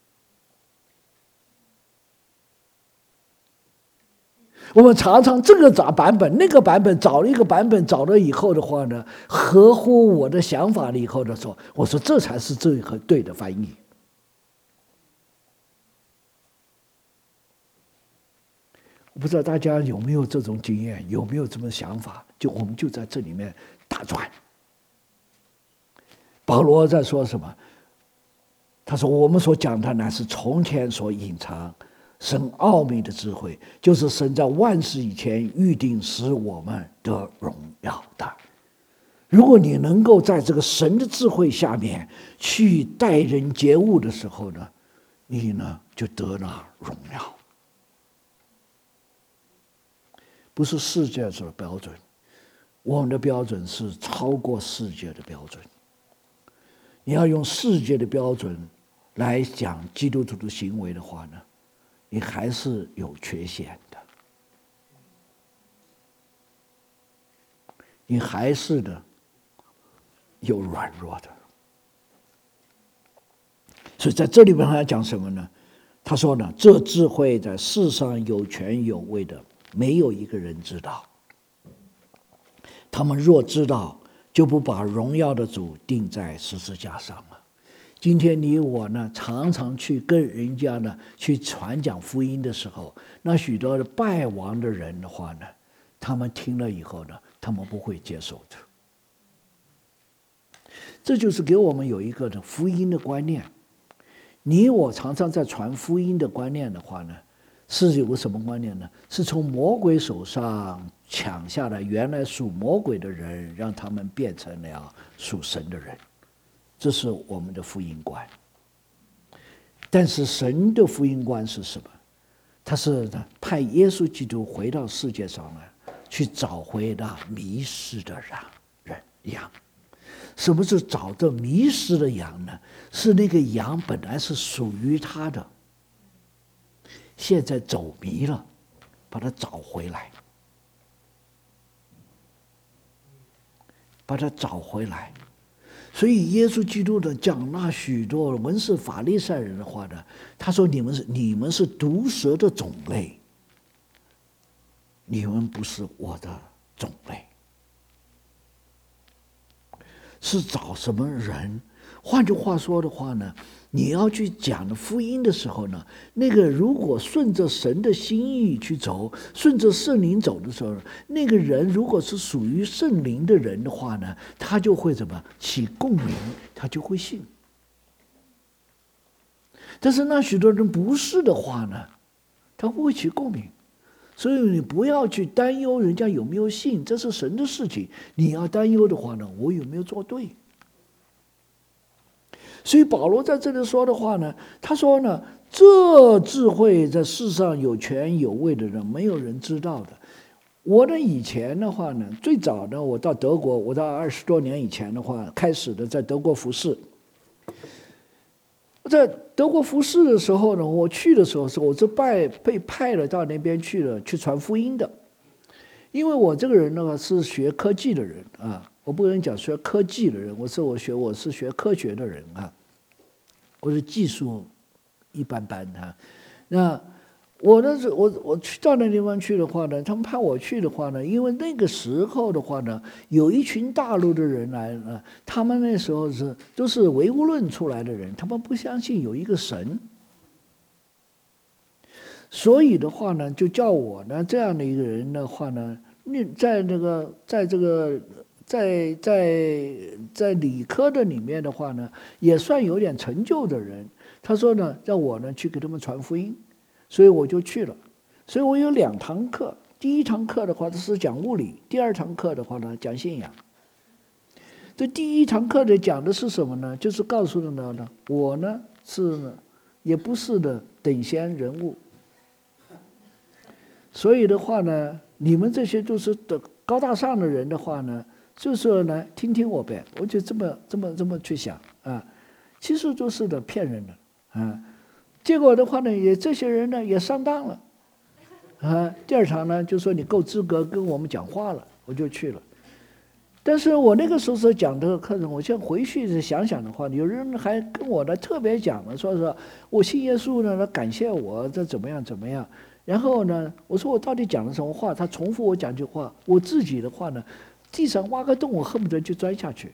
我们常常这个找版本，那个版本，找了一个版本，找了以后的话呢，合乎我的想法了以后的时候，我说这才是最对的翻译。我不知道大家有没有这种经验，有没有这么想法？我们就在这里面打转。保罗在说什么？他说：“我们所讲的乃是从前所隐藏神奥秘的智慧，就是神在万事以前预定使我们得荣耀的。如果你能够在这个神的智慧下面去待人接物的时候呢，你呢就得了荣耀。不是世界的标准，我们的标准是超过世界的标准。你要用世界的标准来讲基督徒的行为的话呢，你还是有缺陷的，你还是的有软弱的。所以在这里面他讲什么呢？他说呢，这智慧在世上有权有位的，没有一个人知道。他们若知道，就不把荣耀的主钉在十字架上了。 今天你我呢，常常去跟人家呢去传讲福音的时候，那许多的败亡的人的话呢，他们听了以后呢，他们不会接受的。这就是给我们有一个的福音的观念。你我常常在传福音的观念的话呢，是有个什么观念呢？是从魔鬼手上抢下来原来属魔鬼的人，让他们变成了属神的人，这是我们的福音观。但是神的福音观是什么？他是派耶稣基督回到世界上来，去找回那迷失的羊。什么是找到迷失的羊呢？是那个羊本来是属于他的，现在走迷了，把它找回来，把它找回来。所以耶稣基督的讲那许多文士法利赛人的话呢，他说你们是毒蛇的种类，你们不是我的种类。是找什么人？换句话说的话呢，你要去讲福音的时候呢，那个如果顺着神的心意去走，顺着圣灵走的时候，那个人如果是属于圣灵的人的话呢，他就会怎么起共鸣，他就会信。但是那许多人不是的话呢，他不会起共鸣。所以你不要去担忧人家有没有信，这是神的事情。你要担忧的话呢，我有没有做对？所以保罗在这里说的话呢，他说呢，这智慧在世上有权有位的人，没有人知道的。我呢以前的话呢，最早呢，我到德国，我到20多年以前的话，开始的在德国服侍。在德国服侍的时候呢，我去的时候我是被派了到那边去了，去传福音的。因为我这个人呢是学科技的人啊，我不能讲学科技的人，我是学科学的人啊，我是技术一般般啊。那我去到那地方去的话呢，他们派我去的话呢，因为那个时候的话呢，有一群大陆的人来了，他们那时候都是唯物论出来的人，他们不相信有一个神，所以的话呢，就叫我呢这样的一个人的话呢，在理科的里面的话呢，也算有点成就的人。他说呢，让我呢去给他们传福音。所以我就去了，所以我有2堂课。第一堂课的话是讲物理，第2堂课的话呢讲信仰。这第一堂课的讲的是什么呢？就是告诉他呢，我呢也不是的等闲人物，所以的话呢，你们这些都是的高大上的人的话呢，就是呢听听我呗。我就这么去想啊，其实都是的骗人的啊。结果的话呢，这些人呢也上当了，啊，第2场呢就说你够资格跟我们讲话了，我就去了。但是我那个时候所讲这个课程，我现在回去想想的话，有人还跟我呢特别讲了，说是我信耶稣呢，感谢我这怎么样。然后呢，我说我到底讲了什么话？他重复我讲句话，我自己的话呢，地上挖个洞，我恨不得就钻下去。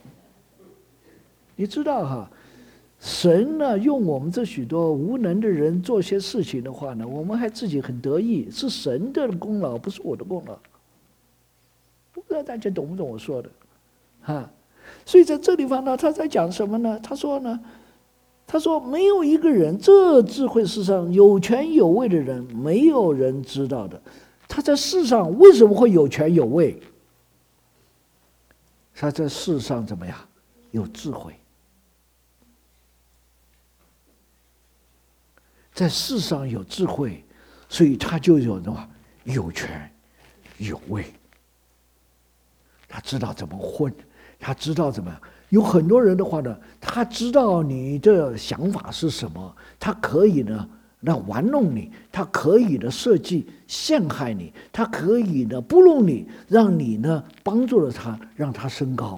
你知道哈？神呢，用我们这许多无能的人做些事情的话呢，我们还自己很得意，是神的功劳，不是我的功劳。不知道大家懂不懂我说的，哈？所以在这地方呢，他在讲什么呢？他说没有一个人，这智慧世上有权有位的人，没有人知道的。他在世上为什么会有权有位？他在世上怎么样？有智慧。在世上有智慧，所以他就有什么？有权有位。他知道怎么混，他知道怎么样。有很多人的话呢，他知道你的想法是什么，他可以呢那玩弄你，他可以呢设计陷害你，他可以呢不弄你，让你呢帮助了他，让他升高。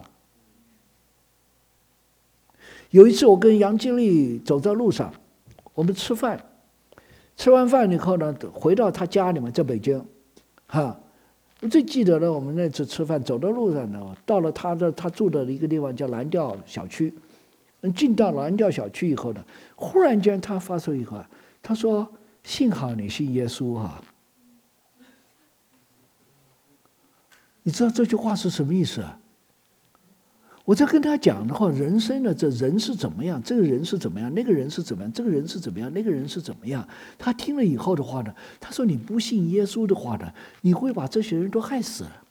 有一次我跟杨经理走在路上，我们吃饭，吃完饭以后呢，回到他家里面，在北京，哈，我最记得呢，我们那次吃饭走的路上呢，到了他住的一个地方叫蓝调小区， 进到蓝调小区以后呢，忽然间他发出一个，他说：“幸好你信耶稣啊！”你知道这句话是什么意思啊？我在跟他讲的话，人生的这人是怎么样，这个人是怎么样，那个人是怎么样，这个人是怎么样，那个人是怎么样。他听了以后的话呢，他说：“你不信耶稣的话呢，你会把这些人都害死了，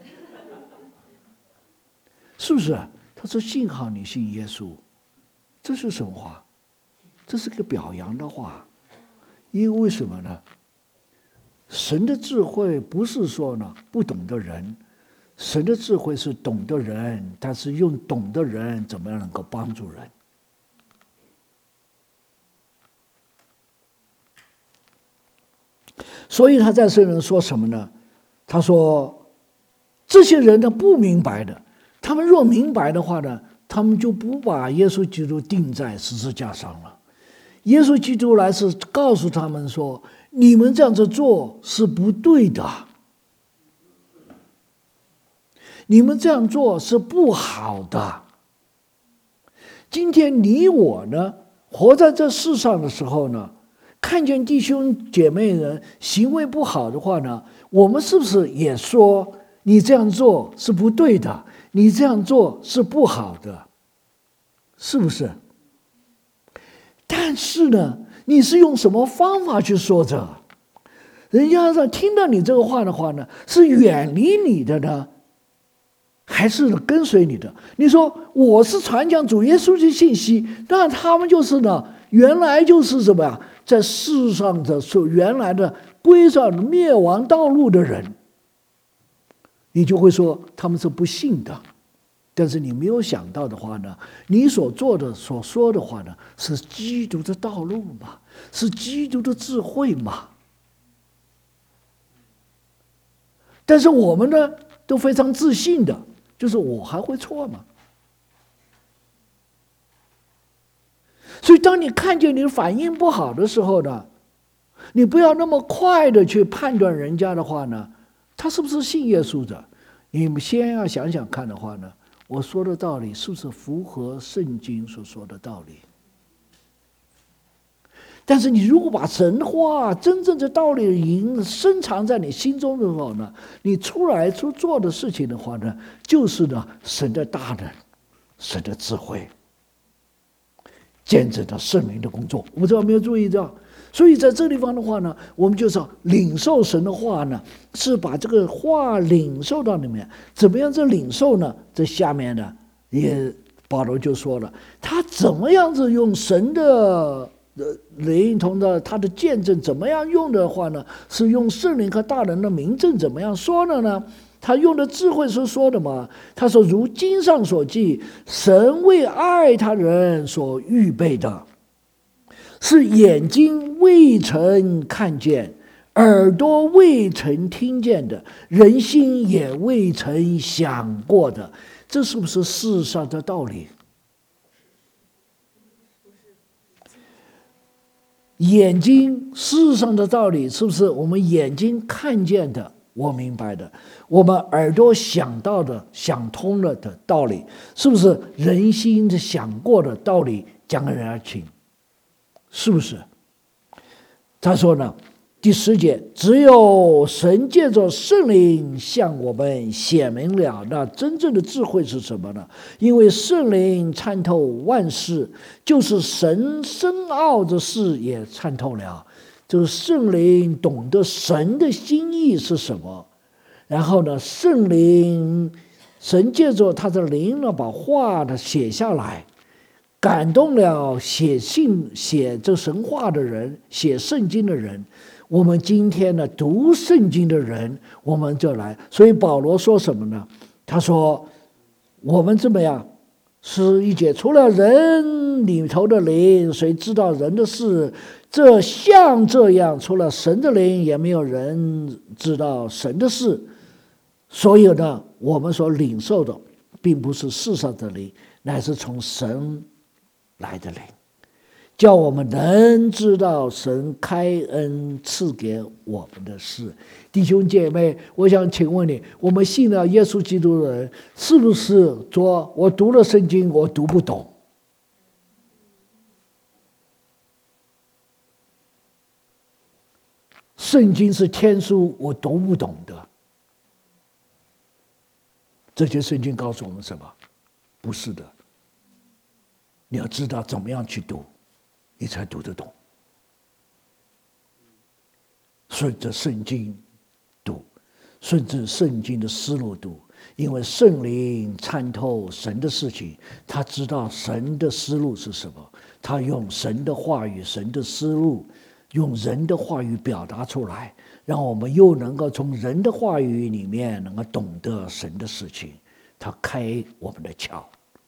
是不是？”他说：“幸好你信耶稣。”这是什么话？这是个表扬的话。因为什么呢？神的智慧不是说呢不懂的人，神的智慧是懂的人，但是用懂的人怎么样能够帮助人。所以他在这里说什么呢？他说这些人呢不明白的，他们若明白的话呢，他们就不把耶稣基督钉在十字架上了。耶稣基督来是告诉他们说，你们这样子做是不对的，你们这样做是不好的。今天你我呢，活在这世上的时候呢，看见弟兄姐妹人行为不好的话呢，我们是不是也说你这样做是不对的，你这样做是不好的，是不是？但是呢，你是用什么方法去说这？人家在听到你这个话的话呢，是远离你的呢，还是跟随你的？你说我是传讲主耶稣的信息，那他们就是呢，原来就是什么呀？在世上的原来的归上灭亡道路的人，你就会说他们是不信的。但是你没有想到的话呢，你所做的所说的话呢，是基督的道路嘛，是基督的智慧嘛。但是我们呢，都非常自信的，就是我还会错吗？所以当你看见你的反应不好的时候呢，你不要那么快的去判断人家的话呢，他是不是信耶稣的？你们先要想想看的话呢，我说的道理是不是符合圣经所说的道理？但是你如果把神话真正的道理已经深藏在你心中的时候呢，你出来所做的事情的话呢，就是呢神的大能，神的智慧，见证了圣灵的工作。我不知道有没有注意到？所以在这地方的话呢，我们就是要领受神的话呢，是把这个话领受到里面。怎么样子领受呢？这下面呢，也保罗就说了，他怎么样子用神的灵同的他的见证怎么样用的话呢？是用圣灵和大人的明证怎么样说的呢？他用的智慧是说的嘛？他说：“如经上所记，神为爱他人所预备的，是眼睛未曾看见，耳朵未曾听见的，人心也未曾想过的。”这是不是世上的道理？眼睛世上的道理是不是我们眼睛看见的？我明白的，我们耳朵想到的、想通了的道理，是不是人心的想过的道理讲给人家听？是不是？他说呢，第10节，只有神借着圣灵向我们显明了那真正的智慧是什么呢？因为圣灵参透万事，就是神深奥的事也参透了。就是圣灵懂得神的心意是什么，然后呢，神借着他的灵呢，把话呢写下来，感动了写这神话的人，写圣经的人。我们今天呢，读圣经的人，我们就来。所以保罗说什么呢？他说，我们怎么样？11节，除了人里头的灵，谁知道人的事？这样，除了神的灵，也没有人知道神的事。所以呢，我们所领受的，并不是世上的灵，乃是从神来的灵，叫我们能知道神开恩赐给我们的事。弟兄姐妹，我想请问你，我们信了耶稣基督的人，是不是说我读了圣经我读不懂？ 圣经是天书，我读不懂的。这些圣经告诉我们什么？不是的，你要知道怎么样去读，你才读得懂。顺着圣经读，顺着圣经的思路读，因为圣灵参透神的事情，他知道神的思路是什么，他用神的话语、神的思路，用人的话语表达出来，让我们又能够从人的话语里面能够懂得神的事情，他开我们的窍。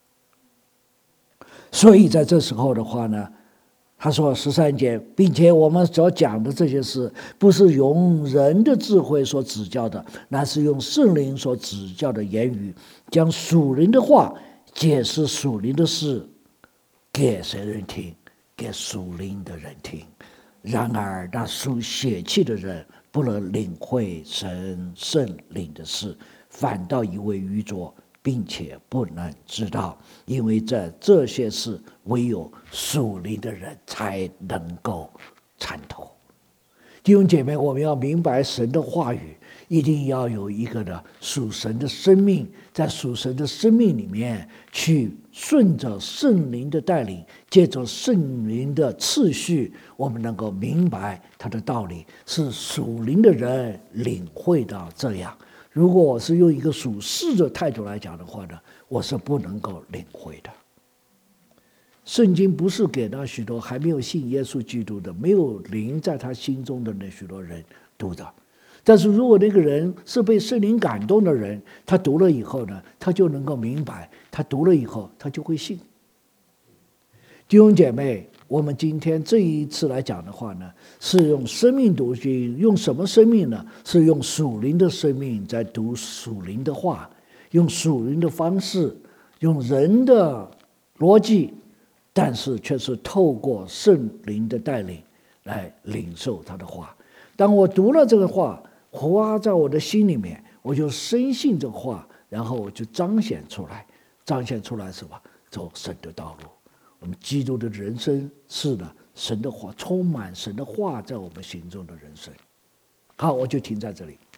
所以在这时候的话呢，他说13节，并且我们所讲的这些事，不是用人的智慧所指教的，乃是用圣灵所指教的言语，将属灵的话解释属灵的事，给谁人听？给属灵的人听。然而那属血气的人不能领会神圣灵的事，反倒以为愚拙，并且不能知道，因为这些事唯有属灵的人才能够参透。弟兄姐妹，我们要明白神的话语，一定要有一个的属神的生命，在属神的生命里面去顺着圣灵的带领，借着圣灵的次序，我们能够明白他的道理，是属灵的人领会到这样。如果我是用一个属世的态度来讲的话呢，我是不能够领会的。圣经不是给那许多还没有信耶稣基督的、没有灵在他心中的那许多人读的。但是如果那个人是被圣灵感动的人，他读了以后呢，他就能够明白，他读了以后他就会信。弟兄姐妹，我们今天这一次来讲的话呢，是用生命读经，用什么生命呢？是用属灵的生命在读属灵的话，用属灵的方式，用人的逻辑，但是却是透过圣灵的带领来领受他的话。当我读了这个话，活在我的心里面，我就深信这话，然后我就彰显出来。彰显出来什么？走神的道路。我们基督的人生是的，神的话，充满神的话在我们心中的人生。好，我就停在这里。